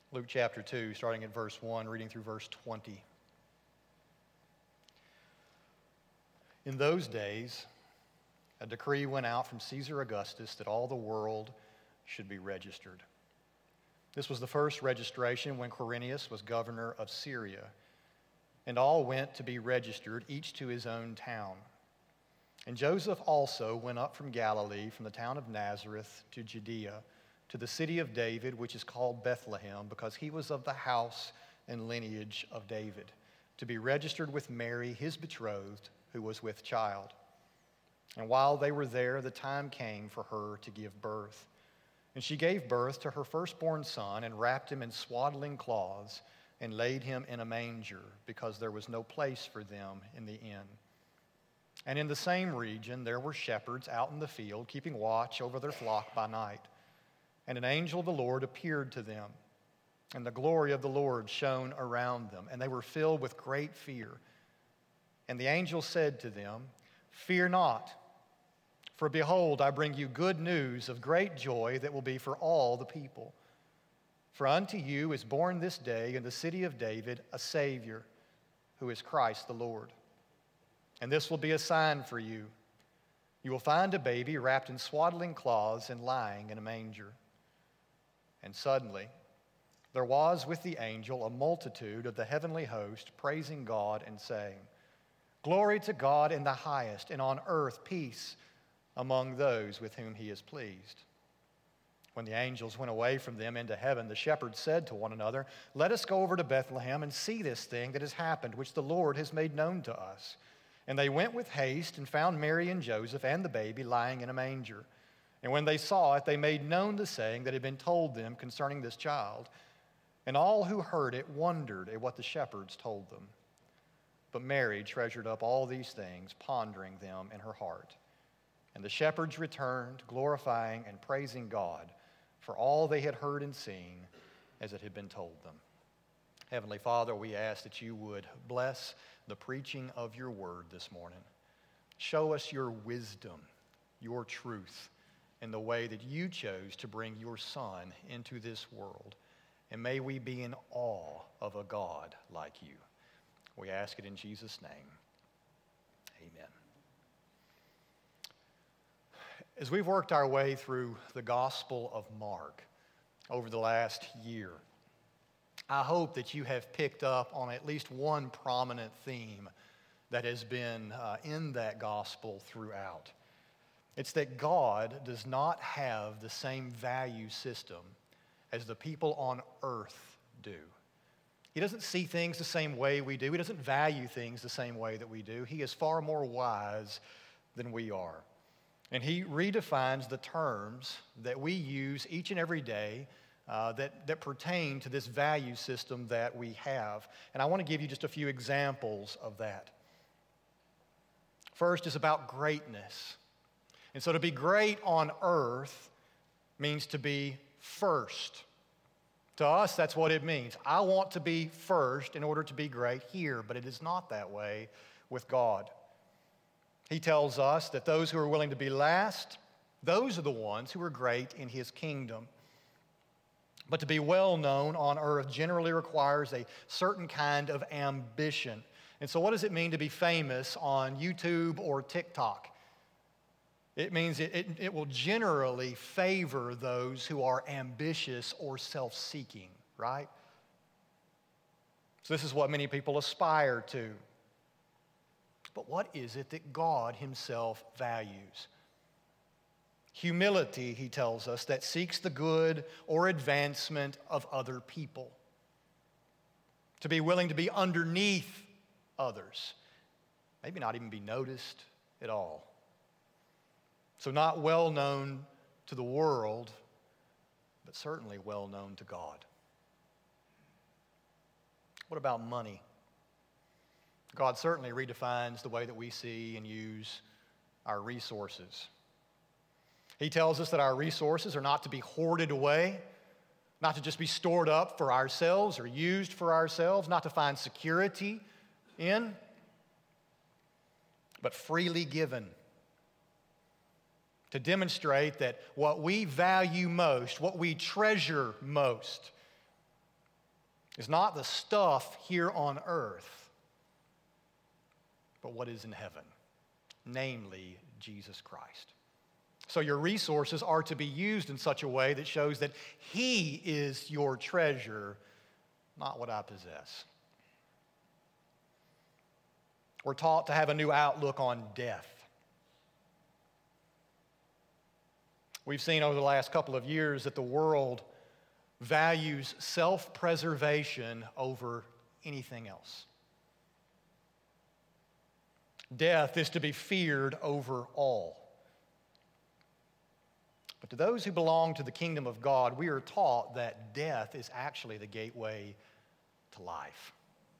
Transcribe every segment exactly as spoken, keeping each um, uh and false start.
Luke chapter two, starting at verse one, reading through verse twenty. In those days, a decree went out from Caesar Augustus that all the world should be registered. This was the first registration when Quirinius was governor of Syria, and all went to be registered, each to his own town. And Joseph also went up from Galilee, from the town of Nazareth to Judea, to the city of David, which is called Bethlehem, because he was of the house and lineage of David, to be registered with Mary, his betrothed, who was with child. And while they were there, the time came for her to give birth. And she gave birth to her firstborn son, and wrapped him in swaddling cloths, and laid him in a manger, because there was no place for them in the inn. And in the same region there were shepherds out in the field, keeping watch over their flock by night. And an angel of the Lord appeared to them, and the glory of the Lord shone around them, and they were filled with great fear. And the angel said to them, "Fear not, for behold, I bring you good news of great joy that will be for all the people. For unto you is born this day in the city of David a Savior, who is Christ the Lord. And this will be a sign for you. You will find a baby wrapped in swaddling cloths and lying in a manger." And suddenly there was with the angel a multitude of the heavenly host, praising God and saying, "Glory to God in the highest, and on earth peace among those with whom he is pleased." When the angels went away from them into heaven, the shepherds said to one another, "Let us go over to Bethlehem and see this thing that has happened, which the Lord has made known to us." And they went with haste and found Mary and Joseph and the baby lying in a manger. And when they saw it, they made known the saying that had been told them concerning this child. And all who heard it wondered at what the shepherds told them. But Mary treasured up all these things, pondering them in her heart. And the shepherds returned, glorifying and praising God for all they had heard and seen as it had been told them. Heavenly Father, we ask that you would bless the preaching of your word this morning. Show us your wisdom, your truth, in the way that you chose to bring your Son into this world. And may we be in awe of a God like you. We ask it in Jesus' name. Amen. As we've worked our way through the Gospel of Mark over the last year, I hope that you have picked up on at least one prominent theme that has been uh, in that gospel throughout. It's that God does not have the same value system as the people on earth do. He doesn't see things the same way we do. He doesn't value things the same way that we do. He is far more wise than we are. And he redefines the terms that we use each and every day uh, that, that pertain to this value system that we have. And I want to give you just a few examples of that. First is about greatness. And so to be great on earth means to be first. To us, that's what it means. I want to be first in order to be great here, but it is not that way with God. He tells us that those who are willing to be last, those are the ones who are great in his kingdom. But to be well known on earth generally requires a certain kind of ambition. And so what does it mean to be famous on YouTube or TikTok? It means it, it, it will generally favor those who are ambitious or self-seeking, right? So this is what many people aspire to. But what is it that God himself values? Humility, he tells us, that seeks the good or advancement of other people. To be willing to be underneath others. Maybe not even be noticed at all. So not well known to the world, but certainly well known to God. What about money? God certainly redefines the way that we see and use our resources. He tells us that our resources are not to be hoarded away, not to just be stored up for ourselves or used for ourselves, not to find security in, but freely given. To demonstrate that what we value most, what we treasure most, is not the stuff here on earth, but what is in heaven, namely Jesus Christ. So your resources are to be used in such a way that shows that He is your treasure, not what I possess. We're taught to have a new outlook on death. We've seen over the last couple of years that the world values self-preservation over anything else. Death is to be feared over all. But to those who belong to the kingdom of God, we are taught that death is actually the gateway to life.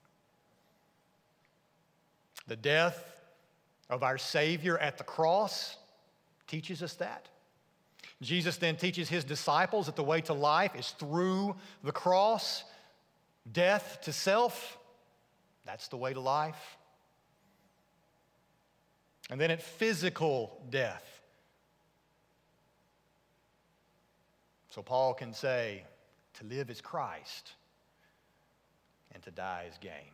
The death of our Savior at the cross teaches us that. Jesus then teaches His disciples that the way to life is through the cross. Death to self, that's the way to life. And then at physical death. So Paul can say, to live is Christ, and to die is gain.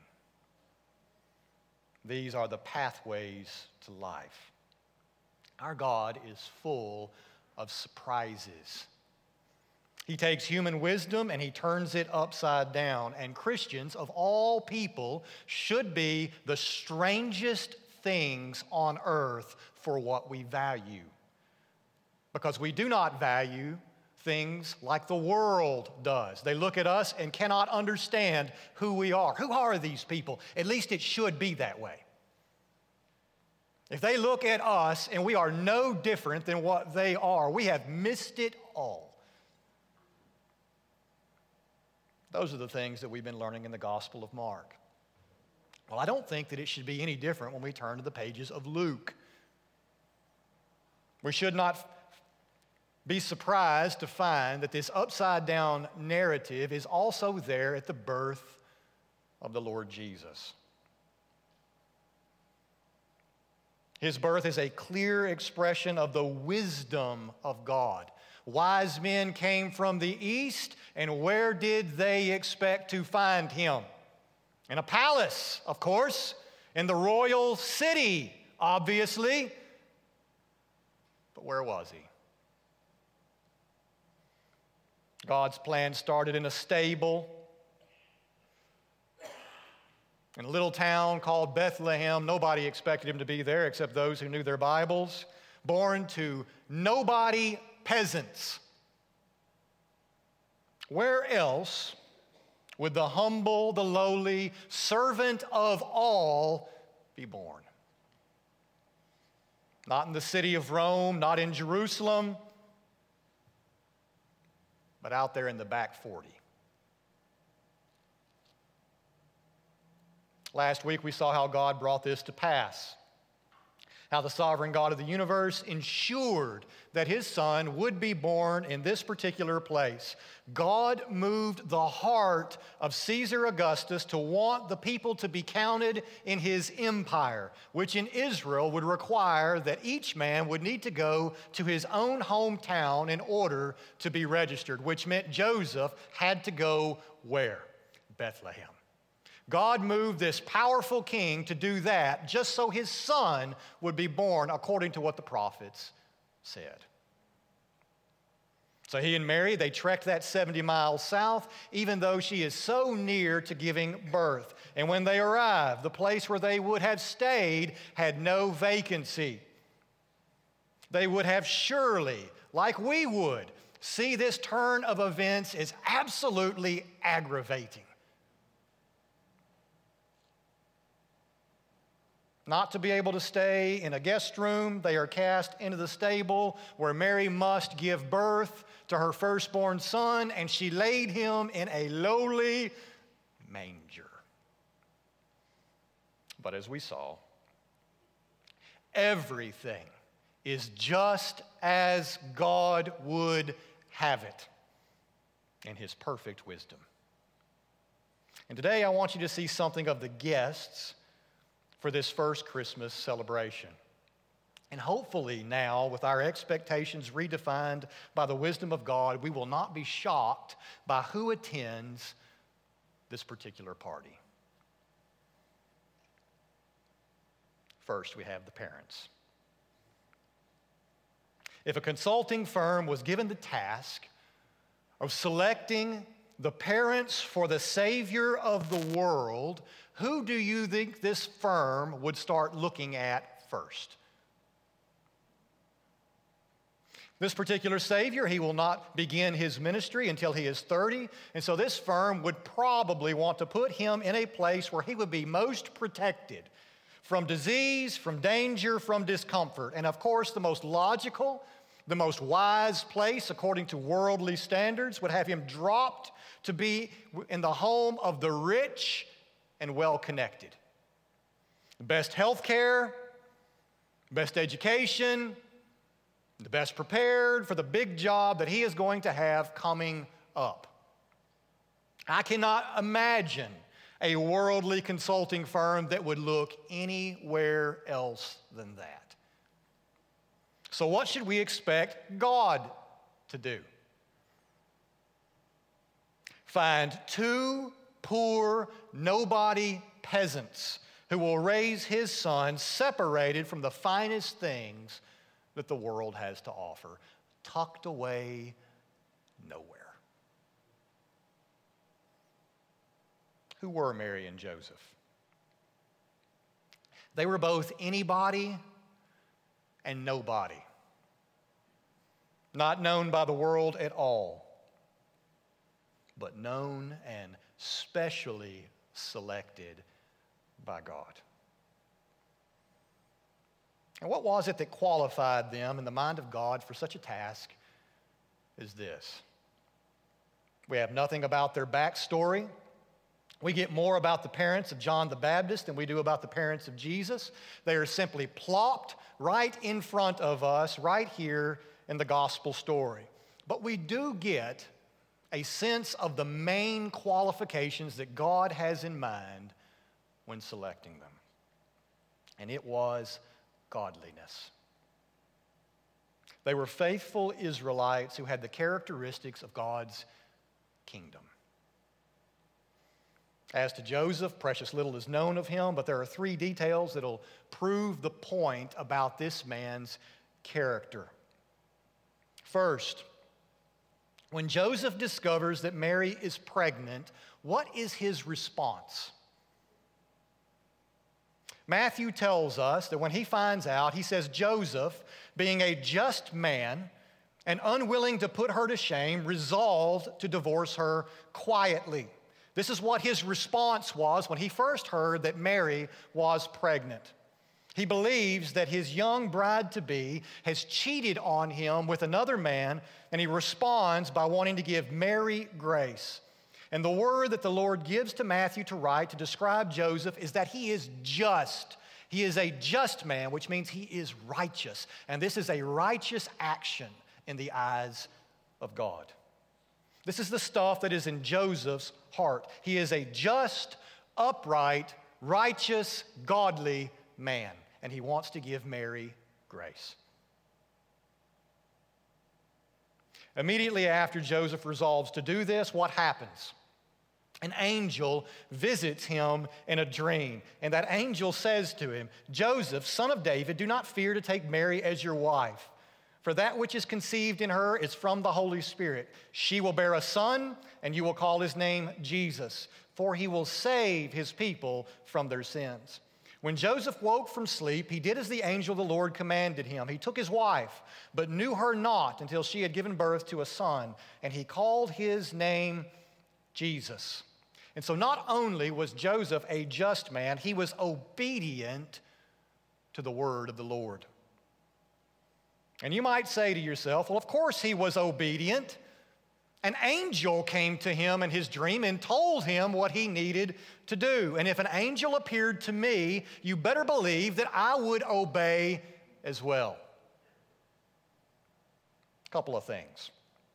These are the pathways to life. Our God is full of surprises. He takes human wisdom and He turns it upside down. And Christians of all people should be the strangest things on earth for what we value. Because we do not value things like the world does. They look at us and cannot understand who we are. Who are these people? At least it should be that way. If they look at us and we are no different than what they are, we have missed it all. Those are the things that we've been learning in the Gospel of Mark. Well, I don't think that it should be any different when we turn to the pages of Luke. We should not be surprised to find that this upside-down narrative is also there at the birth of the Lord Jesus. His birth is a clear expression of the wisdom of God. Wise men came from the east, and where did they expect to find Him? In a palace, of course, in the royal city, obviously. But where was He? God's plan started in a stable in a little town called Bethlehem. Nobody expected Him to be there except those who knew their Bibles. Born to nobody peasants. Where else would the humble, the lowly, servant of all be born? Not in the city of Rome, not in Jerusalem, but out there in the back forty. Last week we saw how God brought this to pass. How the sovereign God of the universe ensured that His Son would be born in this particular place. God moved the heart of Caesar Augustus to want the people to be counted in his empire, which in Israel would require that each man would need to go to his own hometown in order to be registered, which meant Joseph had to go where? Bethlehem. God moved this powerful king to do that just so His Son would be born according to what the prophets said. So He and Mary, they trekked that seventy miles south, even though she is so near to giving birth. And when they arrived, the place where they would have stayed had no vacancy. They would have surely, like we would, see this turn of events as absolutely aggravating. Not to be able to stay in a guest room, they are cast into the stable where Mary must give birth to her firstborn son, and she laid him in a lowly manger. But as we saw, everything is just as God would have it in His perfect wisdom. And today I want you to see something of the guests for this first Christmas celebration. And hopefully now, with our expectations redefined by the wisdom of God, we will not be shocked by who attends this particular party. First, we have the parents. If a consulting firm was given the task of selecting the parents for the Savior of the world, who do you think this firm would start looking at first? This particular Savior, he will not begin his ministry until he is thirty, and so this firm would probably want to put him in a place where he would be most protected from disease, from danger, from discomfort. And of course, the most logical, the most wise place, according to worldly standards, would have him dropped to be in the home of the rich and well-connected. The best health care, best education, the best prepared for the big job that he is going to have coming up. I cannot imagine a worldly consulting firm that would look anywhere else than that. So what should we expect God to do? Find two poor, nobody peasants who will raise his son separated from the finest things that the world has to offer, tucked away nowhere. Who were Mary and Joseph? They were both anybody and nobody, not known by the world at all, but known and specially selected by God. And what was it that qualified them in the mind of God for such a task as this? We have nothing about their backstory. We get more about the parents of John the Baptist than we do about the parents of Jesus. They are simply plopped right in front of us, right here in the gospel story. But we do get a sense of the main qualifications that God has in mind when selecting them. And it was godliness. They were faithful Israelites who had the characteristics of God's kingdom. As to Joseph, precious little is known of him, but there are three details that will prove the point about this man's character. First, when Joseph discovers that Mary is pregnant, what is his response? Matthew tells us that when he finds out, he says, Joseph, being a just man and unwilling to put her to shame, resolved to divorce her quietly. This is what his response was when he first heard that Mary was pregnant. He believes that his young bride-to-be has cheated on him with another man, and he responds by wanting to give Mary grace. And the word that the Lord gives to Matthew to write to describe Joseph is that he is just. He is a just man, which means he is righteous. And this is a righteous action in the eyes of God. This is the stuff that is in Joseph's heart. He is a just, upright, righteous, godly man. And he wants to give Mary grace. Immediately after Joseph resolves to do this, what happens? An angel visits him in a dream, and that angel says to him, Joseph, son of David, do not fear to take Mary as your wife, for that which is conceived in her is from the Holy Spirit. She will bear a son, and you will call his name Jesus, for he will save his people from their sins. When Joseph woke from sleep, he did as the angel of the Lord commanded him. He took his wife, but knew her not until she had given birth to a son, and he called his name Jesus. And so not only was Joseph a just man, he was obedient to the word of the Lord. And you might say to yourself, well, of course he was obedient. An angel came to him in his dream and told him what he needed to do. And if an angel appeared to me, you better believe that I would obey as well. A couple of things.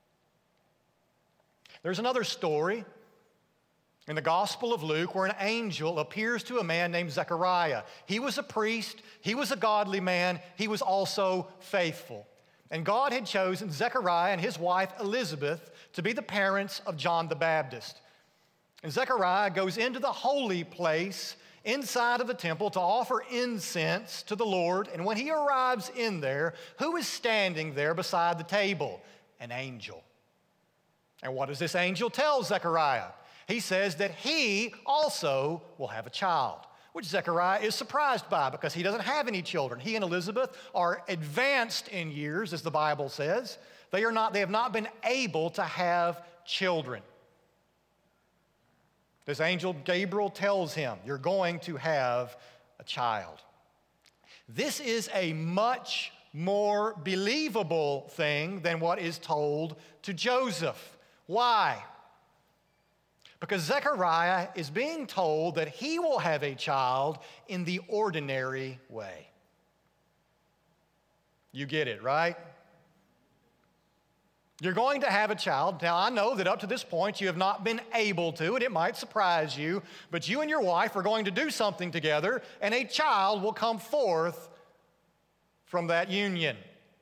There's another story in the Gospel of Luke where an angel appears to a man named Zechariah. He was a priest, he was a godly man, he was also faithful. And God had chosen Zechariah and his wife Elizabeth to be the parents of John the Baptist. And Zechariah goes into the holy place inside of the temple to offer incense to the Lord. And when he arrives in there, who is standing there beside the table? An angel. And what does this angel tell Zechariah? He says that he also will have a child, which Zechariah is surprised by because he doesn't have any children. He and Elizabeth are advanced in years, as the Bible says. They are not, they have not been able to have children. This angel Gabriel tells him, you're going to have a child. This is a much more believable thing than what is told to Joseph. Why? Because Zechariah is being told that he will have a child in the ordinary way. You get it, right? You're going to have a child. Now, I know that up to this point you have not been able to, and it might surprise you, but you and your wife are going to do something together, and a child will come forth from that union.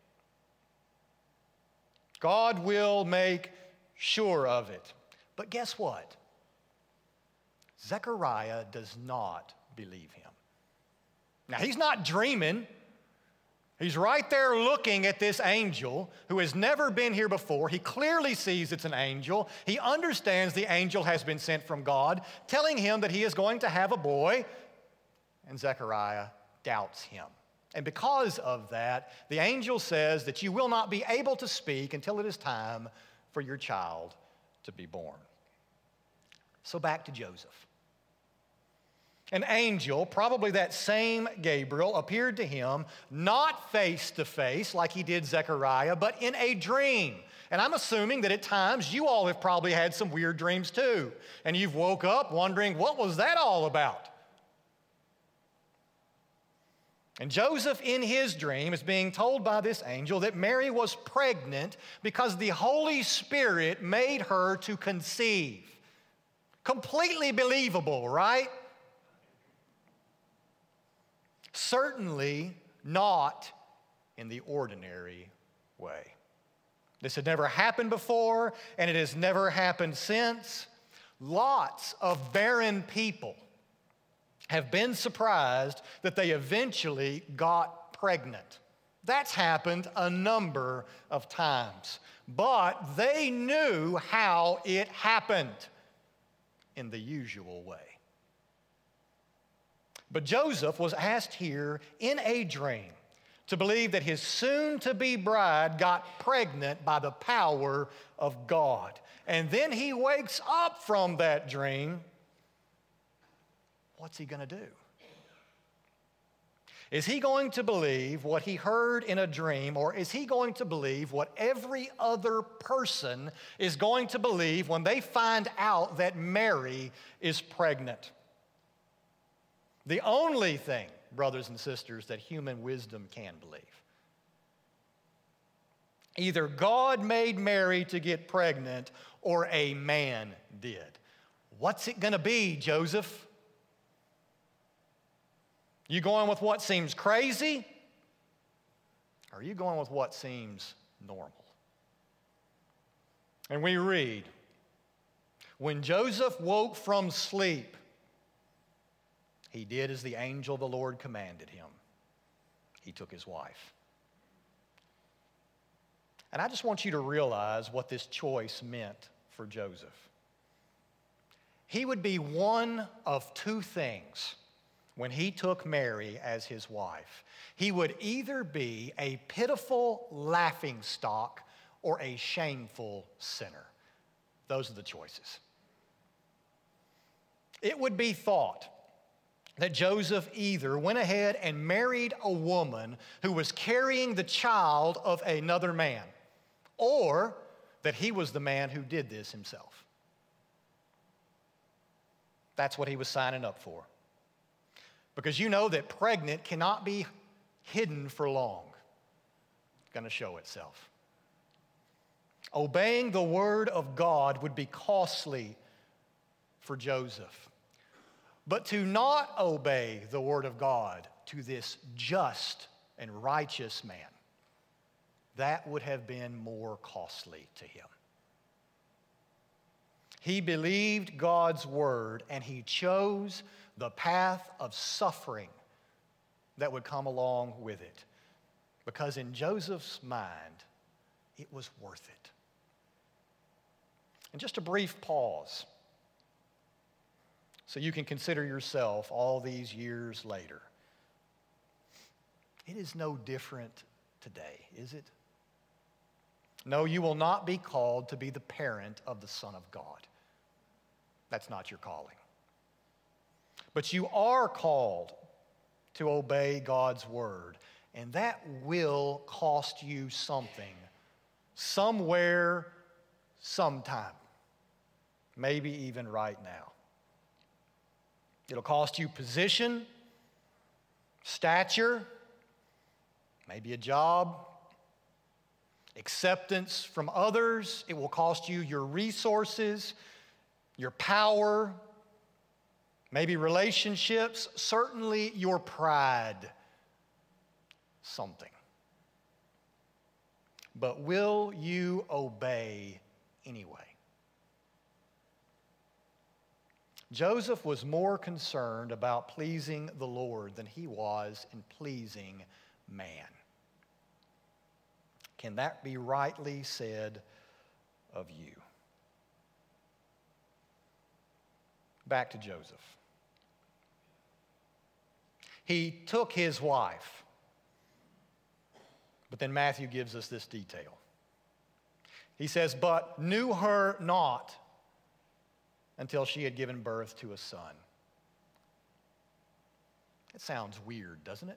God will make sure of it. But guess what? Zechariah does not believe him. Now, he's not dreaming. He's right there looking at this angel who has never been here before. He clearly sees it's an angel. He understands the angel has been sent from God, telling him that he is going to have a boy, and Zechariah doubts him. And because of that, the angel says that you will not be able to speak until it is time for your child to be born. So back to Joseph. An angel, probably that same Gabriel, appeared to him not face to face like he did Zechariah, but in a dream. And I'm assuming that at times you all have probably had some weird dreams too. And you've woke up wondering, what was that all about? And Joseph, in his dream, is being told by this angel that Mary was pregnant because the Holy Spirit made her to conceive. Completely believable, right? Certainly not in the ordinary way. This had never happened before, and it has never happened since. Lots of barren people have been surprised that they eventually got pregnant. That's happened a number of times. But they knew how it happened in the usual way. But Joseph was asked here in a dream to believe that his soon-to-be bride got pregnant by the power of God. And then he wakes up from that dream. What's he going to do? Is he going to believe what he heard in a dream, or is he going to believe what every other person is going to believe when they find out that Mary is pregnant? The only thing, brothers and sisters, that human wisdom can believe. Either God made Mary to get pregnant or a man did. What's it going to be, Joseph? You going with what seems crazy? Or are you going with what seems normal? And we read, when Joseph woke from sleep, he did as the angel of the Lord commanded him. He took his wife. And I just want you to realize what this choice meant for Joseph. He would be one of two things when he took Mary as his wife. He would either be a pitiful laughingstock or a shameful sinner. Those are the choices. It would be thought that Joseph either went ahead and married a woman who was carrying the child of another man, or that he was the man who did this himself. That's what he was signing up for. Because you know that pregnant cannot be hidden for long. It's going to show itself. Obeying the word of God would be costly for Joseph. But to not obey the word of God to this just and righteous man, that would have been more costly to him. He believed God's word, and he chose the path of suffering that would come along with it. Because in Joseph's mind, it was worth it. And just a brief pause, so you can consider yourself all these years later. It is no different today, is it? No, you will not be called to be the parent of the Son of God. That's not your calling. But you are called to obey God's word, and that will cost you something, somewhere, sometime, maybe even right now. It'll cost you position, stature, maybe a job, acceptance from others. It will cost you your resources, your power, maybe relationships, certainly your pride, something. But will you obey anyway? Joseph was more concerned about pleasing the Lord than he was in pleasing man. Can that be rightly said of you? Back to Joseph. He took his wife, but then Matthew gives us this detail. He says, but knew her not until she had given birth to a son. It sounds weird, doesn't it?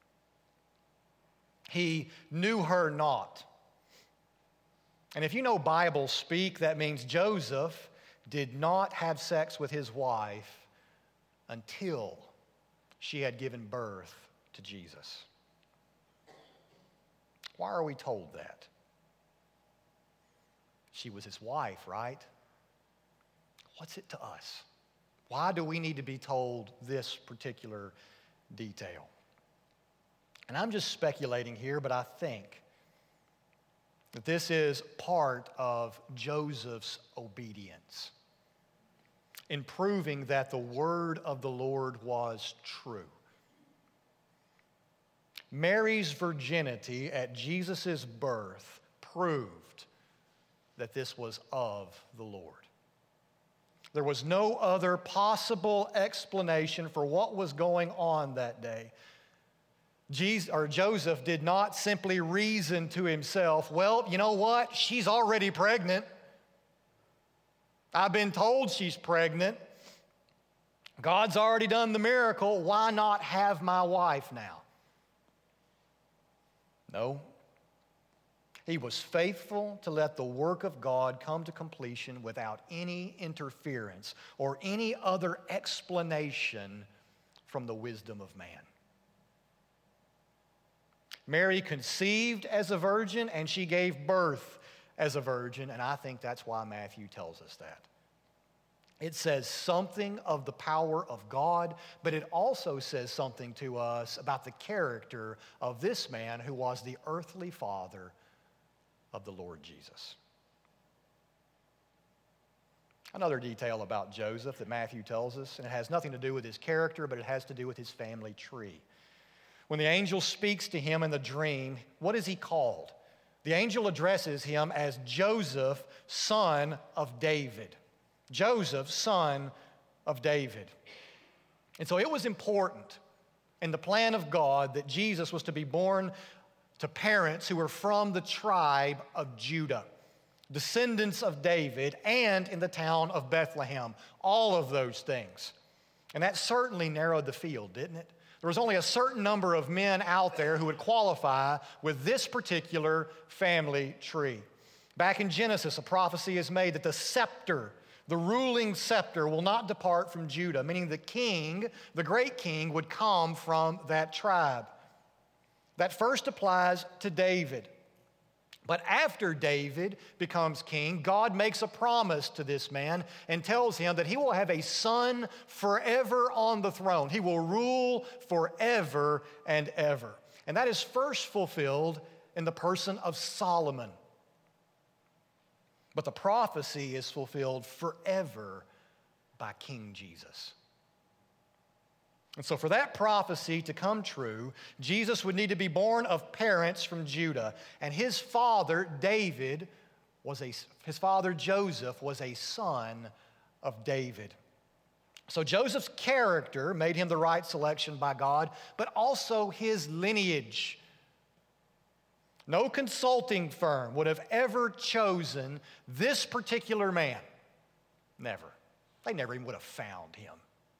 He knew her not. And if you know Bible speak, that means Joseph did not have sex with his wife until she had given birth to Jesus. Why are we told that? She was his wife, right? What's it to us? Why do we need to be told this particular detail? And I'm just speculating here, but I think that this is part of Joseph's obedience in proving that the word of the Lord was true. Mary's virginity at Jesus' birth proved that this was of the Lord. There was no other possible explanation for what was going on that day. Jesus, or Joseph did not simply reason to himself, well, you know what? She's already pregnant. I've been told she's pregnant. God's already done the miracle. Why not have my wife now? No. He was faithful to let the work of God come to completion without any interference or any other explanation from the wisdom of man. Mary conceived as a virgin and she gave birth as a virgin, and I think that's why Matthew tells us that. It says something of the power of God, but it also says something to us about the character of this man who was the earthly father of the Lord Jesus. Another detail about Joseph that Matthew tells us, and it has nothing to do with his character, but it has to do with his family tree. When the angel speaks to him in the dream, what is he called? The angel addresses him as Joseph, son of David. Joseph, son of David. And so it was important in the plan of God that Jesus was to be born to parents who were from the tribe of Judah, descendants of David, and in the town of Bethlehem. All of those things. And that certainly narrowed the field, didn't it? There was only a certain number of men out there who would qualify with this particular family tree. Back in Genesis, a prophecy is made that the scepter, the ruling scepter, will not depart from Judah, meaning the king, the great king, would come from that tribe. That first applies to David. But after David becomes king, God makes a promise to this man and tells him that he will have a son forever on the throne. He will rule forever and ever. And that is first fulfilled in the person of Solomon. But the prophecy is fulfilled forever by King Jesus. And so for that prophecy to come true, Jesus would need to be born of parents from Judah. And his father, David, was a, his father, Joseph, was a son of David. So Joseph's character made him the right selection by God, but also his lineage. No consulting firm would have ever chosen this particular man. Never. They never even would have found him.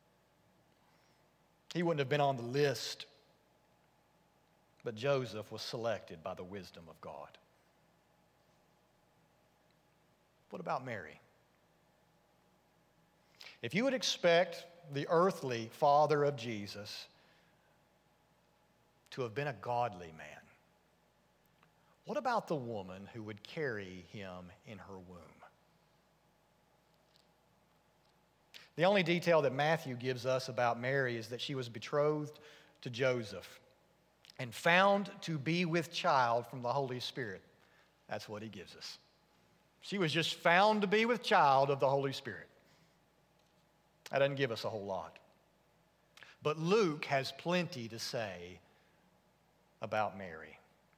He wouldn't have been on the list. But Joseph was selected by the wisdom of God. What about Mary? If you would expect the earthly father of Jesus to have been a godly man, what about the woman who would carry him in her womb? The only detail that Matthew gives us about Mary is that she was betrothed to Joseph and found to be with child from the Holy Spirit. That's what he gives us. She was just found to be with child of the Holy Spirit. That doesn't give us a whole lot. But Luke has plenty to say about Mary.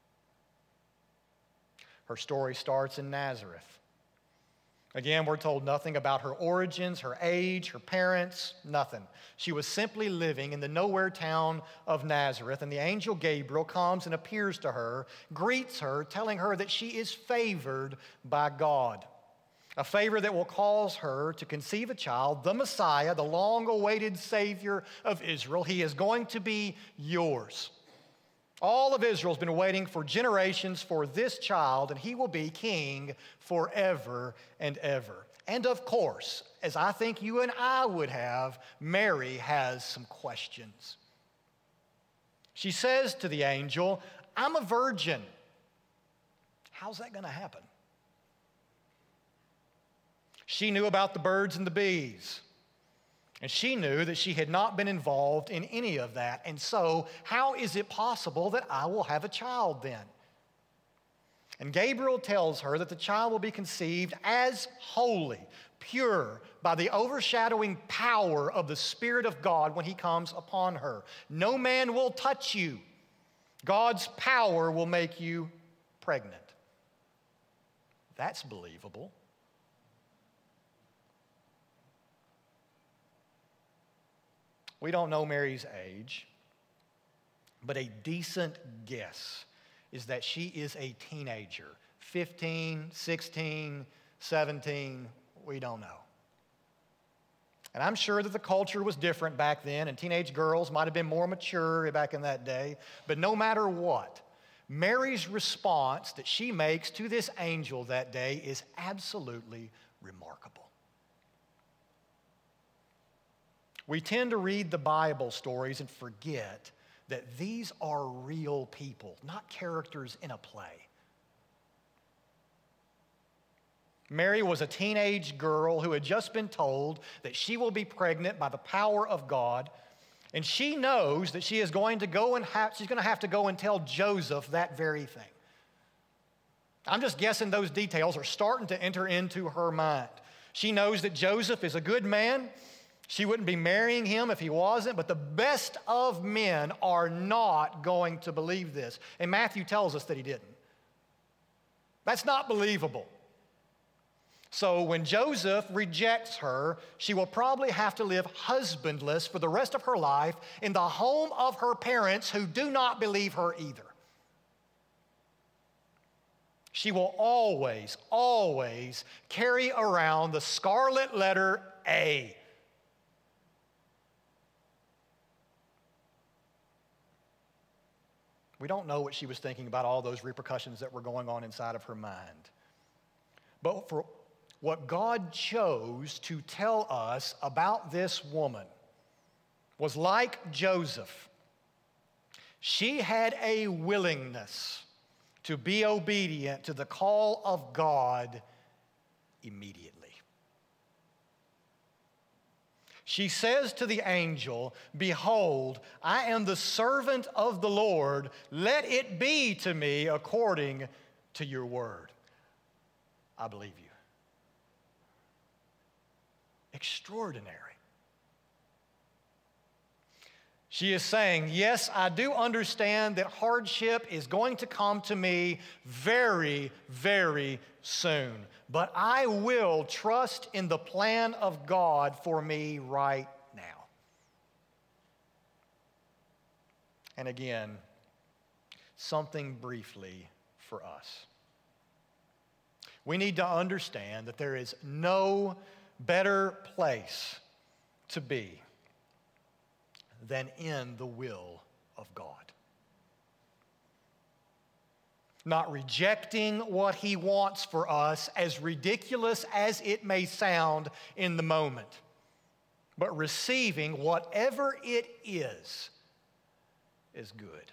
Her story starts in Nazareth. Again, we're told nothing about her origins, her age, her parents, nothing. She was simply living in the nowhere town of Nazareth, and the angel Gabriel comes and appears to her, greets her, telling her that she is favored by God. A favor that will cause her to conceive a child, the Messiah, the long-awaited Savior of Israel. He is going to be yours. All of Israel's been waiting for generations for this child, and he will be king forever and ever. And of course, as I think you and I would have, Mary has some questions. She says to the angel, "I'm a virgin." How's that going to happen? She knew about the birds and the bees. And she knew that she had not been involved in any of that. And so, how is it possible that I will have a child then? And Gabriel tells her that the child will be conceived as holy, pure, by the overshadowing power of the Spirit of God when he comes upon her. No man will touch you. God's power will make you pregnant. That's believable. We don't know Mary's age, but a decent guess is that she is a teenager, fifteen, sixteen, seventeen, we don't know. And I'm sure that the culture was different back then, and teenage girls might have been more mature back in that day, but no matter what, Mary's response that she makes to this angel that day is absolutely remarkable. We tend to read the Bible stories and forget that these are real people, not characters in a play. Mary was a teenage girl who had just been told that she will be pregnant by the power of God, and she knows that she is going to go and have, she's going to have to go and tell Joseph that very thing. I'm just guessing those details are starting to enter into her mind. She knows that Joseph is a good man. She wouldn't be marrying him if he wasn't, but the best of men are not going to believe this. And Matthew tells us that he didn't. That's not believable. So when Joseph rejects her, she will probably have to live husbandless for the rest of her life in the home of her parents who do not believe her either. She will always, always carry around the scarlet letter A. We don't know what she was thinking about all those repercussions that were going on inside of her mind. But for what God chose to tell us about this woman was like Joseph. She had a willingness to be obedient to the call of God immediately. She says to the angel, "Behold, I am the servant of the Lord. Let it be to me according to your word." I believe you. extraordinary. She is saying, yes, I do understand that hardship is going to come to me very, very soon, but I will trust in the plan of God for me right now. And again, something briefly for us. We need to understand that there is no better place to be than in the will of God. Not rejecting what He wants for us, as ridiculous as it may sound in the moment, but receiving whatever it is, is good.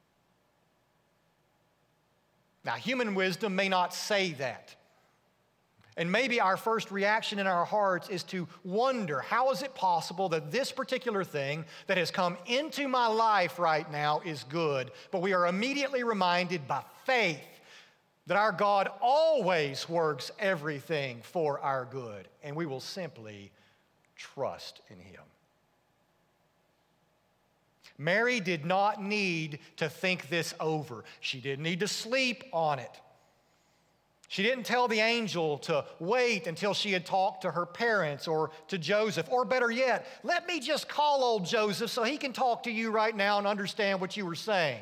Now, human wisdom may not say that. And maybe our first reaction in our hearts is to wonder, how is it possible that this particular thing that has come into my life right now is good? But we are immediately reminded by faith that our God always works everything for our good, and we will simply trust in Him. Mary did not need to think this over. She didn't need to sleep on it. She didn't tell the angel to wait until she had talked to her parents or to Joseph. Or better yet, let me just call old Joseph so he can talk to you right now and understand what you were saying.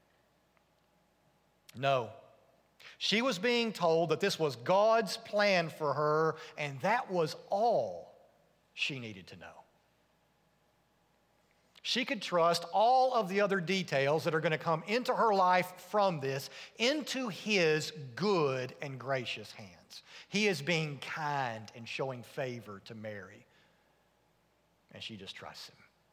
No. She was being told that this was God's plan for her, and that was all she needed to know. She could trust all of the other details that are going to come into her life from this into His good and gracious hands. He is being kind and showing favor to Mary, and she just trusts Him.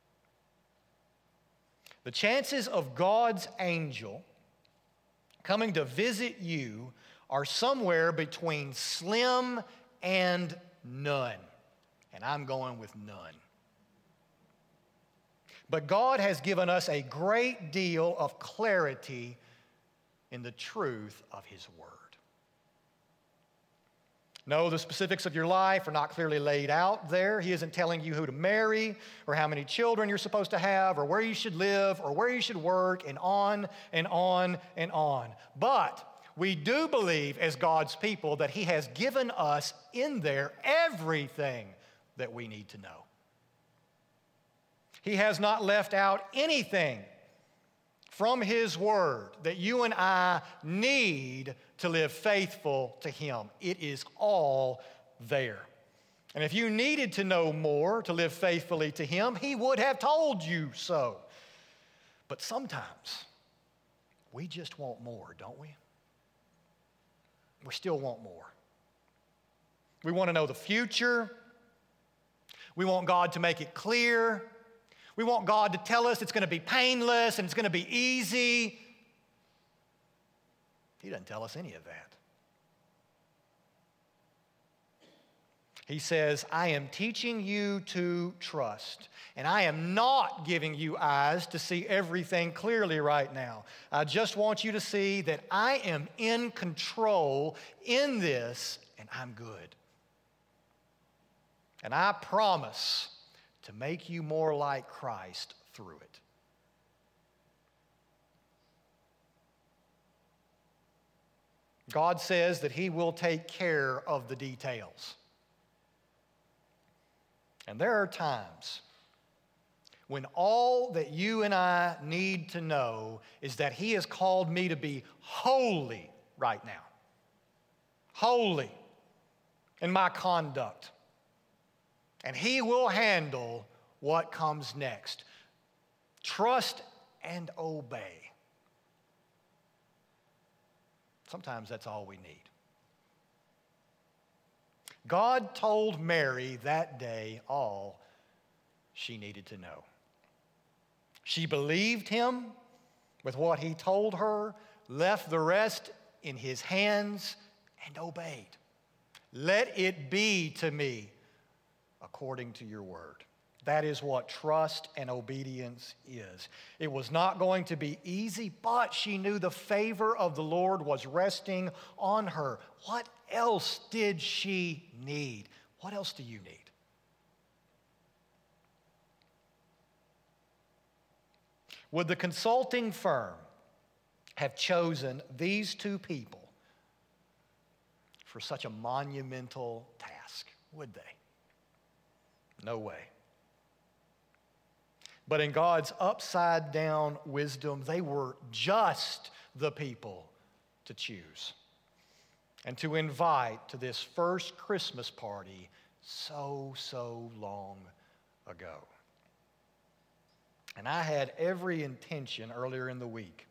The chances of God's angel coming to visit you are somewhere between slim and none, and I'm going with none. But God has given us a great deal of clarity in the truth of His Word. No, the specifics of your life are not clearly laid out there. He isn't telling you who to marry or how many children you're supposed to have or where you should live or where you should work, and on and on and on. But we do believe as God's people that He has given us in there everything that we need to know. He has not left out anything from His Word that you and I need to live faithful to Him. It is all there. And if you needed to know more to live faithfully to Him, He would have told you so. But sometimes we just want more, don't we? We still want more. We want to know the future. We want God to make it clear. We want God to tell us it's going to be painless and it's going to be easy. He doesn't tell us any of that. He says, I am teaching you to trust, and I am not giving you eyes to see everything clearly right now. I just want you to see that I am in control in this, and I'm good. And I promise to make you more like Christ through it. God says that He will take care of the details. And there are times when all that you and I need to know is that He has called me to be holy right now. Holy in my conduct. And He will handle what comes next. Trust and obey. Sometimes that's all we need. God told Mary that day all she needed to know. She believed Him with what He told her, left the rest in His hands, and obeyed. Let it be to me according to your word. That is what trust and obedience is. It was not going to be easy, but she knew the favor of the Lord was resting on her. What else did she need? What else do you need? would the consulting firm have chosen these two people for such a monumental task? Would they? No way. But in God's upside-down wisdom, they were just the people to choose and to invite to this first Christmas party so, so long ago. And I had every intention earlier in the week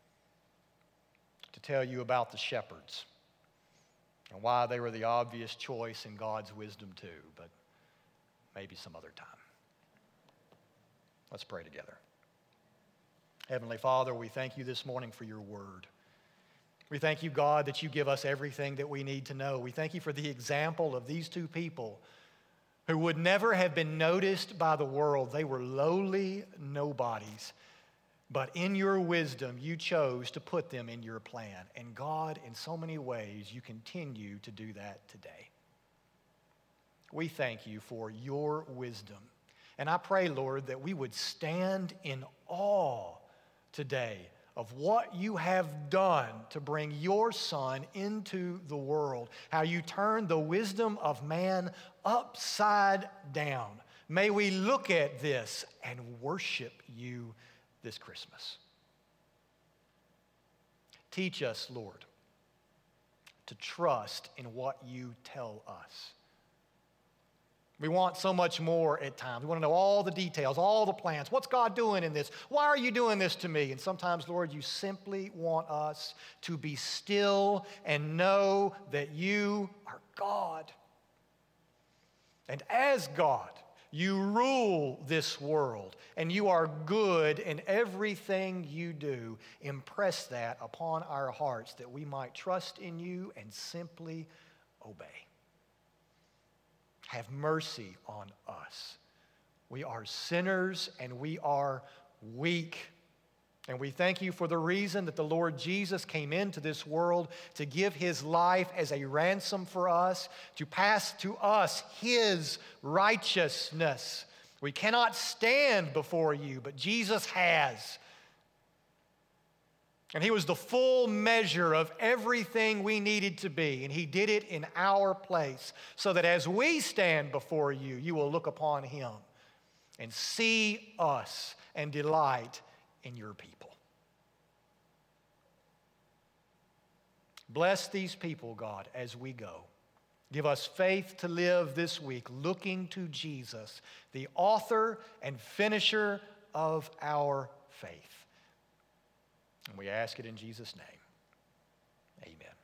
to tell you about the shepherds and why they were the obvious choice in God's wisdom too, but maybe some other time. Let's pray together. Heavenly Father, we thank you this morning for your word. We thank you, God, that you give us everything that we need to know. We thank you for the example of these two people who would never have been noticed by the world. They were lowly nobodies. But in your wisdom, you chose to put them in your plan. And God, in so many ways, you continue to do that today. We thank you for your wisdom. And I pray, Lord, that we would stand in awe today of what you have done to bring your Son into the world, how you turned the wisdom of man upside down. May we look at this and worship you this Christmas. Teach us, Lord, to trust in what you tell us. We want so much more at times. We want to know all the details, all the plans. What's God doing in this? Why are you doing this to me? And sometimes, Lord, you simply want us to be still and know that you are God. And as God, you rule this world, and you are good in everything you do. Impress that upon our hearts that we might trust in you and simply obey. Have mercy on us. We are sinners and we are weak. And we thank you for the reason that the Lord Jesus came into this world to give his life as a ransom for us, to pass to us his righteousness. We cannot stand before you, but Jesus has. And he was the full measure of everything we needed to be. And he did it in our place so that as we stand before you, you will look upon him and see us and delight in your people. Bless these people, God, as we go. Give us faith to live this week looking to Jesus, the author and finisher of our faith. And we ask it in Jesus' name. Amen.